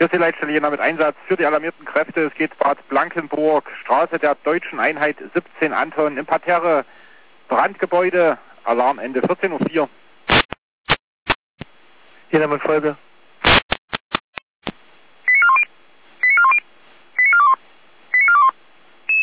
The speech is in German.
Hier ist die Leitstelle Jena mit Einsatz für die alarmierten Kräfte. Es geht Bad Blankenburg, Straße der Deutschen Einheit 17 Anton, im Parterre, Brandgebäude, Alarm Ende 14:04 Uhr. Jena mit Folge.